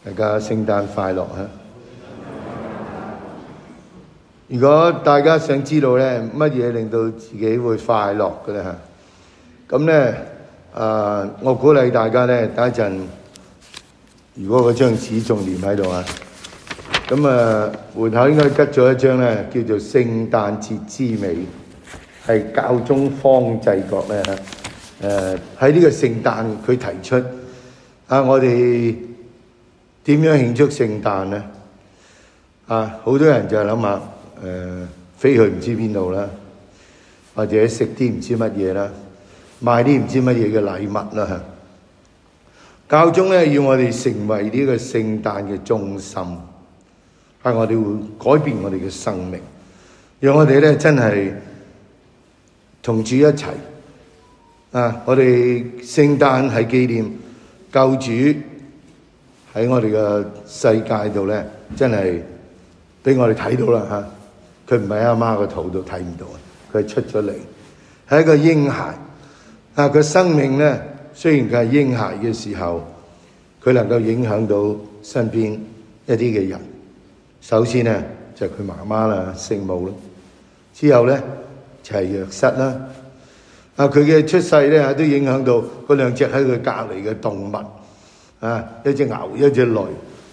大家聖誕快樂啊！如果大家想知道咧，乜嘢令到自己會快樂嘅咧嚇，咁咧我鼓勵大家咧，等一陣，如果嗰張紙仲黏喺度啊，咁門口應該吉咗一張咧，叫做聖誕節之美，係教宗方濟各咧喺呢個聖誕佢提出我哋點樣慶祝聖誕咧？好多人就係諗下飛去唔知邊度啦，或者食啲唔知乜嘢啦，買啲唔知乜嘢嘅禮物啦。教宗咧要我哋成為呢個聖誕嘅中心，係我哋會改變我哋嘅生命，讓我哋咧真係同主一齊我哋聖誕係紀念救主喺我哋嘅世界度咧，真係俾我哋睇到啦嚇！佢唔喺阿媽個肚度睇唔到，佢出咗嚟，係一個嬰孩佢生命咧，雖然佢係嬰孩嘅時候，佢能夠影響到身邊一啲嘅人。首先咧就係佢媽媽啦、聖母啦，之後咧就係約瑟啦。佢嘅出世咧都影響到嗰兩隻喺佢隔離嘅動物一隻牛一隻驢。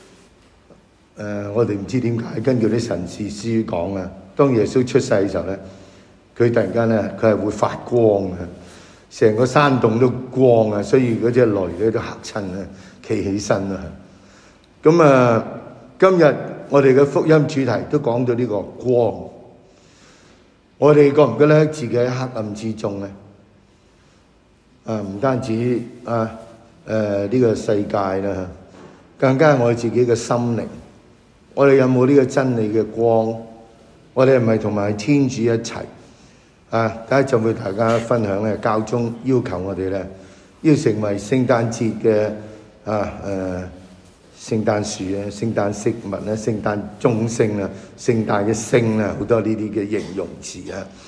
我哋唔知點解，根據啲神士書講當耶穌出世嘅時候咧，佢突然間咧佢係會發光嘅，成個山洞都光所以嗰隻驢咧都嚇親企起身啦。咁今日我哋嘅福音主題都講到呢個光。我哋覺唔覺得自己喺黑暗之中咧？唔單止呢個世界啦，更加係我哋自己嘅心靈。我哋有冇呢個真理嘅光？我哋係咪同埋天主一齊？等一陣會大家分享咧，教宗要求我哋咧，要成為聖誕節嘅聖誕樹聖誕飾物聖誕鐘聲聖誕嘅聲好多呢啲嘅形容詞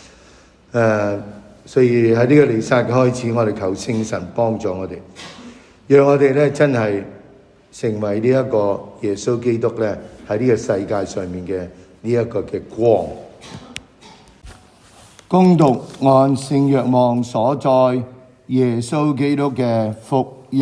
所以喺呢個彌撒嘅開始，我哋求聖神幫助我哋，讓我哋咧真係成為呢一個耶穌基督咧喺呢個世界上面嘅呢一個嘅光。恭讀按聖若望所載耶穌基督嘅福音。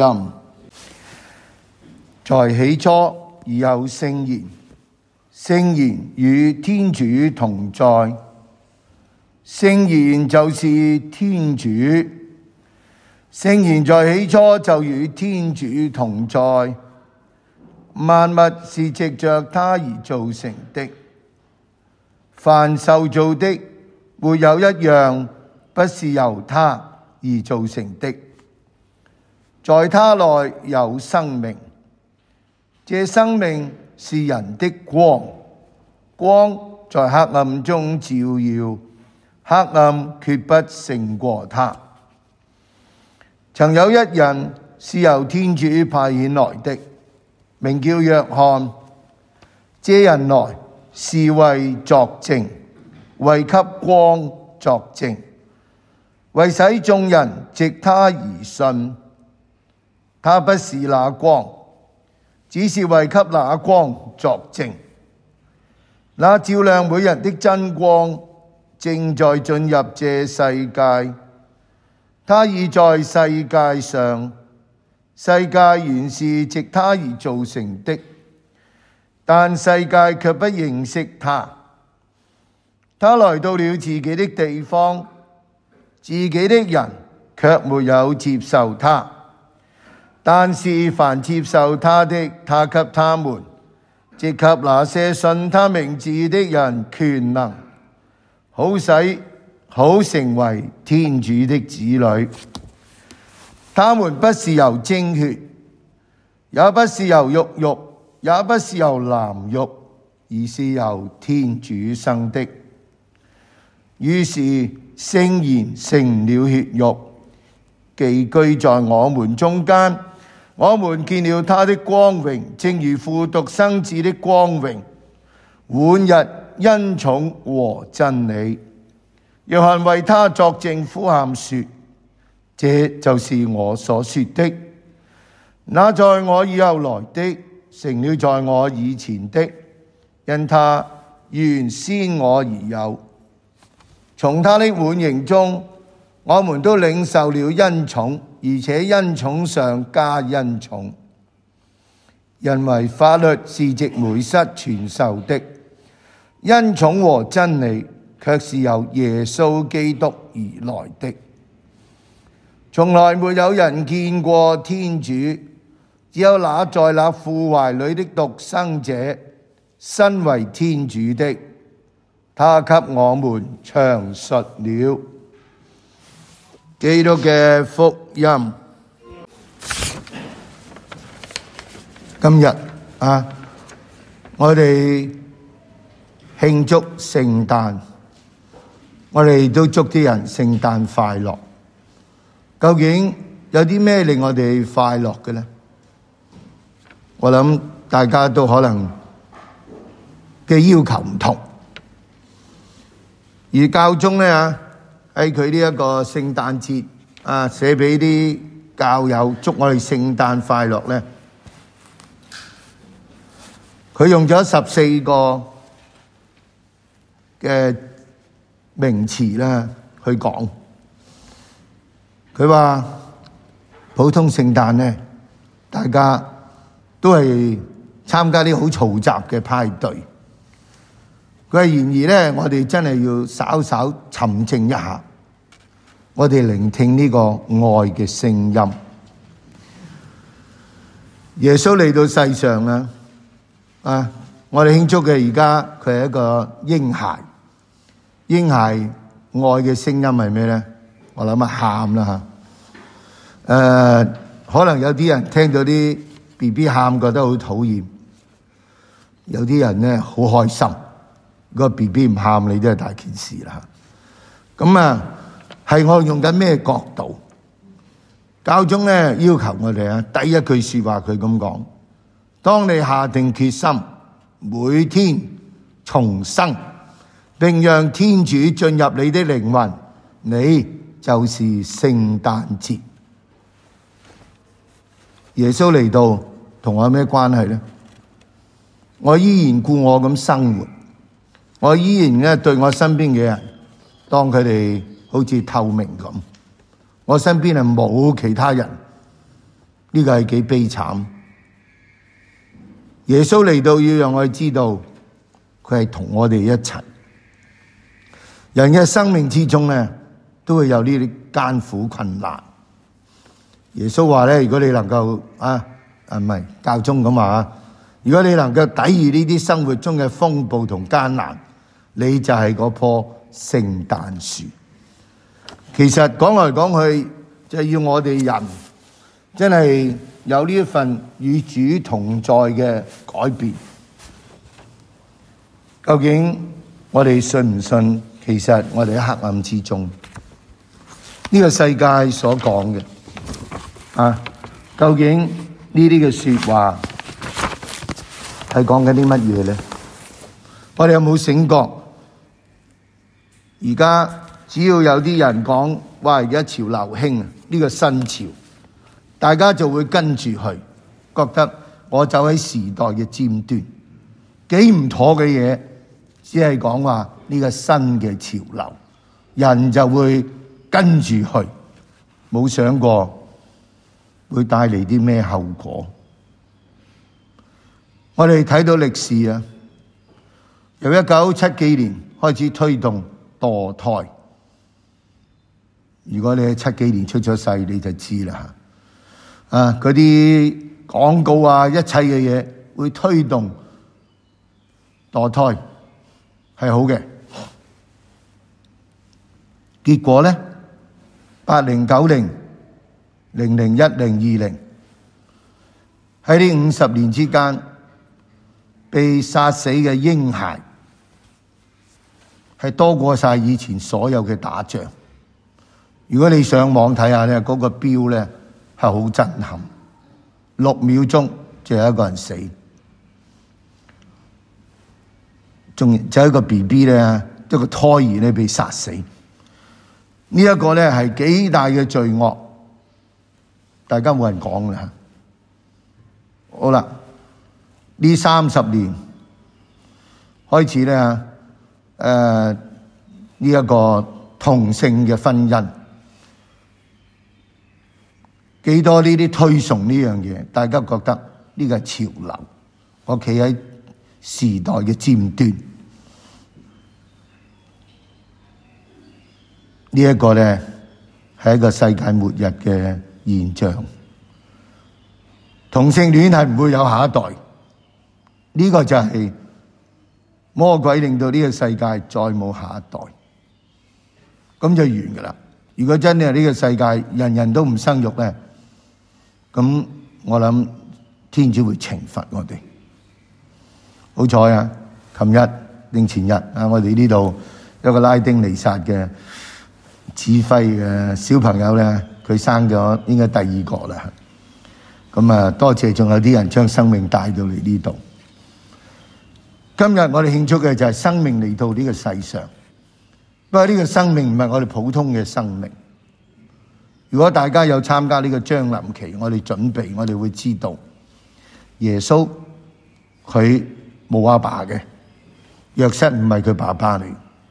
在起初已有聖言，聖言與天主同在，聖言就是天主。聖言在起初就與天主同在，萬物是藉着他而造成的，凡受造的沒有一樣不是由他而造成的。在他內有生命，這生命是人的光，光在黑暗中照耀，黑暗決不勝過他。曾有一人是由天主派遣來的，名叫若翰。這人來是為作證，為給光作證，為使眾人藉他而信。他不是那光，只是為給那光作證。那照亮每人的真光正在進入這世界，他已在世界上，世界原是藉他而造成的，但世界卻不認識他。他來到了自己的地方，自己的人卻沒有接受他。但是凡接受他的，他給他們，即給那些信他名字的人權能，好成為天主的子女。他們不是由精血，也不是由肉慾，也不是由男慾，而是由天主生的。於是聖言成了血肉，寄居在我們中間。我們見了他的光榮，正如父獨生子的光榮，滿溢恩寵和真理。若翰為他作證，呼喊說：這就是我所說的。那在我以後來的， 成了在我以前的，因他原先我而有。從他的滿盈中，我們都領受了恩寵，而且恩寵上加恩寵。因為法律是藉梅瑟傳授的，恩寵和真理卻是由耶穌基督而來的。從來沒有人見過天主，只有那在那父懷裏的獨生者，身為天主的，他給我們詳述了基督嘅福音。今日我哋慶祝聖誕，我哋都祝啲人聖誕快樂。究竟有啲咩令我哋快樂嘅呢？我諗大家都可能嘅要求唔同，而教宗呢喺佢呢一個聖誕節寫俾啲教友祝我哋聖誕快樂呢，佢用咗14個嘅名詞啦去講。佢話普通聖誕呢，大家都係參加啲好嘈雜嘅派對。佢話然而呢，我哋真係要稍稍沉靜一下，我哋聆聽呢個愛嘅聲音。耶穌嚟到世上啦，我哋慶祝嘅而家佢係一個嬰孩。嬰孩愛嘅聲音係咩呢？我諗喊啦吓，可能有啲人聽到啲 BB 喊覺得好討厭，有啲人呢好開心，個 BB 唔喊你都係大件事啦。咁係我用緊咩角度？教宗呢要求我哋第一句說話佢咁講：當你下定決心每天重生，並讓天主進入你的靈魂，你就是聖誕節。耶穌嚟到同我有咩關係呢？我依然故我咁生活，我依然咧對我身邊嘅人當佢哋好似透明咁，我身邊係冇其他人，呢個係幾悲慘。耶穌嚟到要讓我哋知道佢係同我哋一齊。人嘅生命之中呢，都會有呢啲艱苦困難。耶穌話咧，如果你能夠唔係教宗咁話，如果你能夠抵禦呢啲生活中嘅風暴同艱難，你就係嗰棵聖誕樹。其實講來講去，就係要我哋人真係有呢一份與主同在嘅改變。究竟我哋信唔信？其實我哋喺黑暗之中，呢個世界所講嘅究竟呢啲嘅說話係講緊啲乜嘢咧？我哋有冇醒覺？而家只要有啲人講，哇！而家潮流興呢個新潮，大家就會跟住去，覺得我走喺時代嘅尖端，幾唔妥嘅嘢，只係講話呢個新嘅潮流，人就會跟住去，冇想過會帶嚟啲咩後果。我哋睇到歷史由1970幾年開始推動墮胎。如果你喺70幾年出咗世，你就知啦。嗰啲廣告一切嘅嘢會推動墮胎，係好嘅。結果呢，80、90、00、10、20喺呢50年之間，被殺死嘅嬰孩係多過晒以前所有嘅打仗。如果你上網睇下呢，嗰個標呢係好震撼，6秒鐘就有一個人死，仲就有一個 BB 呢，一個胎兒呢被殺死。呢一個呢係幾大嘅罪惡，大家冇人講啦。好啦， 呢30年開始咧，呢一個同性嘅婚姻，幾多呢啲推崇呢樣嘢，大家覺得呢個係潮流。我企喺時代嘅尖端，呢一個咧係一個世界末日嘅現象。同性戀係唔會有下一代，呢個就係魔鬼令到呢個世界再冇下一代，咁就完噶啦。如果真係呢個世界人人都唔生育咧，咁我諗天主會懲罰我哋。好彩啊，琴日定前日啊，我哋呢度有個拉丁彌撒嘅指揮嘅小朋友咧，佢生咗應該第2個啦。咁啊，多謝仲有啲人將生命帶到嚟呢度。今日我哋慶祝嘅就係生命嚟到呢個世上，不過呢個生命唔係我哋普通嘅生命。如果大家有參加呢個將臨期，我哋準備，我哋會知道耶穌佢冇阿爸嘅，約瑟唔係佢爸爸嚟，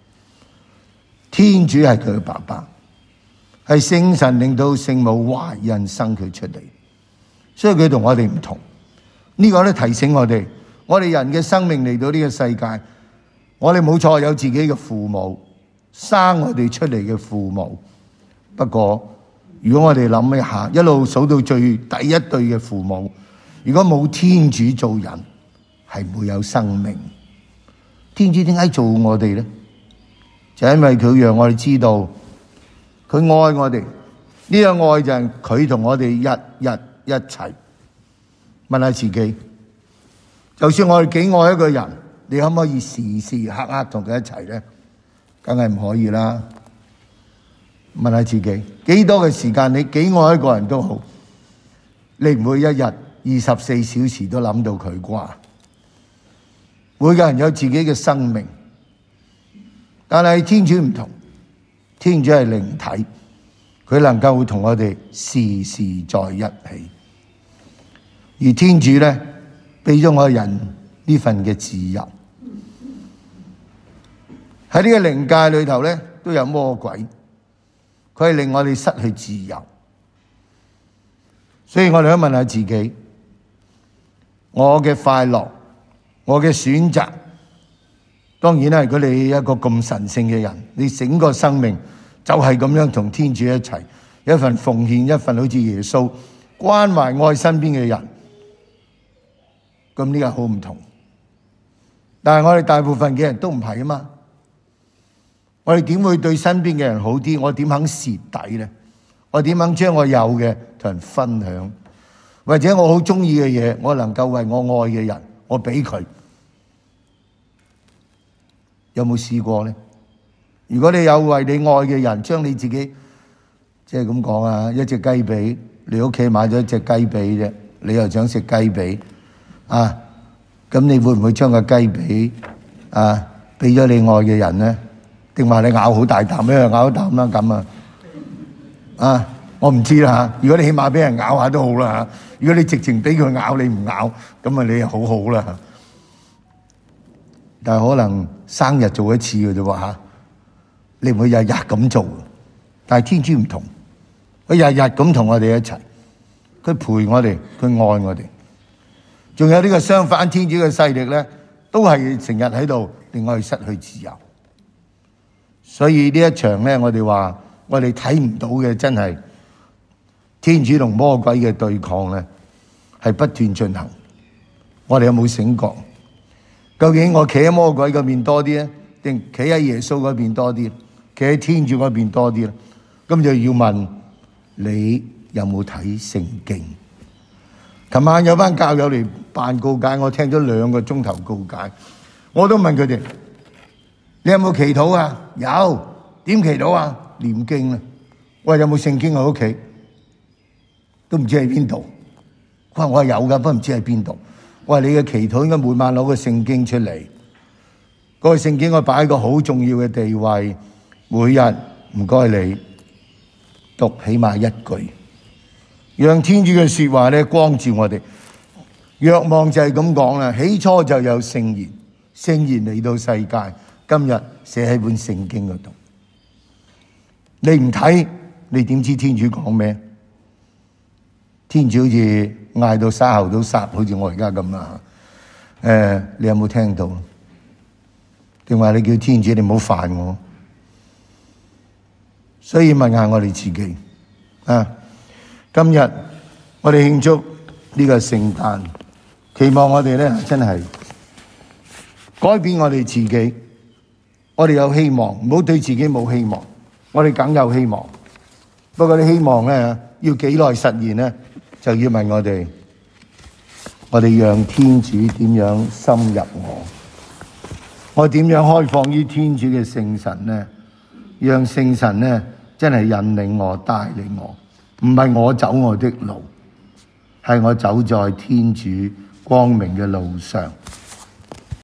天主係佢嘅爸爸，係聖神令到聖母懷孕生佢出嚟，所以佢同我哋唔同。呢個咧提醒我哋，我哋人嘅生命嚟到呢個世界，我哋冇錯有自己嘅父母，生我哋出嚟嘅父母。不過如果我哋諗一下，一路數到最第一對嘅父母，如果冇天主做人，係唔會有生命。天主點解做我哋呢？就因為佢讓我哋知道佢愛我哋，呢個愛就係佢同我哋日日一齊。問下自己，就算我哋幾愛一個人，你可唔可以時時刻刻同佢一齊呢？梗係唔可以啦。問下自己，幾多嘅時間你幾愛一個人都好，你唔會一日24小時都諗到佢啩？每個人有自己嘅生命，但係天主唔同，天主係靈體，佢能夠會同我哋時時在一起。而天主咧俾咗我人呢份嘅自由。喺呢個靈界裏頭咧都有魔鬼，佢係令我哋失去自由。所以我哋都問下自己，我嘅快樂，我嘅選擇，當然啦，如果你一個咁神聖嘅人，你整個生命就係咁樣同天主一齊，一份奉獻，一份好似耶穌關懷愛身邊嘅人，咁呢個好唔同。但係我哋大部分嘅人都唔係啊嘛，我哋點會對身邊嘅人好啲？我點肯蝕底呢？我點肯將我有嘅同人分享？或者我好中意嘅嘢，我能夠為我愛嘅人，我俾佢。有冇試過呢？如果你有為你愛嘅人，將你自己即係咁講啊，一隻雞髀，你屋企買咗一隻雞髀啫，你又想食雞髀啊？咁你會唔會將個雞髀啊俾咗你愛嘅人呢？定話你咬好大啖咧，咬一啖啦咁啊？啊，我唔知啦嚇。如果你起碼俾人咬下都好啦嚇。如果你直情俾佢咬，你唔咬，咁啊你又好好啦嚇。但係可能生日做一次嘅啫喎嚇，你唔會日日咁做。但係天主唔同，佢日日咁同我哋一齊，佢陪我哋，佢愛我哋。仲有呢個相反，天主嘅勢力咧，都係成日喺度令我哋失去自由。所以呢一場咧，我哋話我哋睇唔到嘅，真係天主同魔鬼嘅對抗咧，係不斷進行。我哋有冇醒覺？究竟我企喺魔鬼嗰邊多啲咧，定企喺耶穌嗰邊多啲？企喺天主嗰邊多啲咧？咁就要問你有冇睇聖經？琴晚有班教友嚟辦告解，我聽咗2個鐘頭告解，我都問佢哋：你有冇祈禱啊？有，點祈禱啊？念經啊。我話有冇聖經喺屋企？都唔知喺邊度。佢話我話有噶，不過唔知喺邊度。我話你嘅祈禱應該每晚攞個聖經出嚟，嗰個聖經我擺喺個好重要嘅地位，每日唔該你讀起碼1句。讓天主嘅說話咧光照我哋。 若望就係咁講啦，起初就有聖言，聖言嚟到世界，今日寫喺本聖經嗰度。你唔睇，你點知天主講咩？天主好似嗌到沙喉都沙，好似我而家咁啦。你有冇聽到？定話你叫天主你唔好煩我？所以問下我哋自己啊！今日我哋慶祝呢個聖誕，期望我哋咧真係改變我哋自己。我哋有希望，唔好對自己冇希望。我哋梗有希望，不過你希望咧要幾耐實現咧，就要問我哋。我哋讓天主點樣深入我點樣開放於天主嘅聖神咧？讓聖神咧真係引領我、帶領我，唔係我走我的路，係我走在天主光明嘅路上。